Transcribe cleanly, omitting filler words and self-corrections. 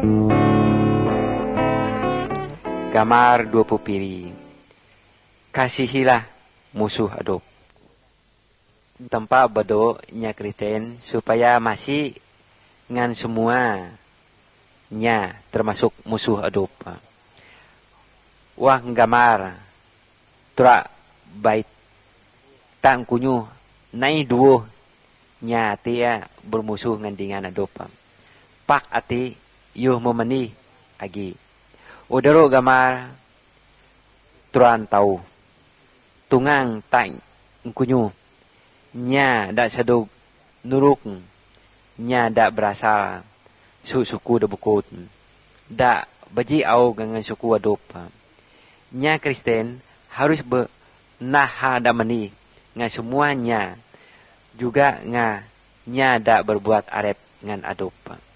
Gamar 20 piri. Kasihilah musuh adop. Tempat bedo nya Kristen supaya masih ngan semua nya termasuk musuh adop. Wah gamar tra bait tang kunyu nai duo nya tia bermusuh ngan dengan adop. Pak ati yuh memeni agi. Udaro gamar turan tahu tungang tang kunyu nya dak sadog nuruk nya dak berasal suku da bukut dak baji au gangan suku adop nya Kristen harus naha da meni nga semuanya juga nga nya dak berbuat arep ngan adop.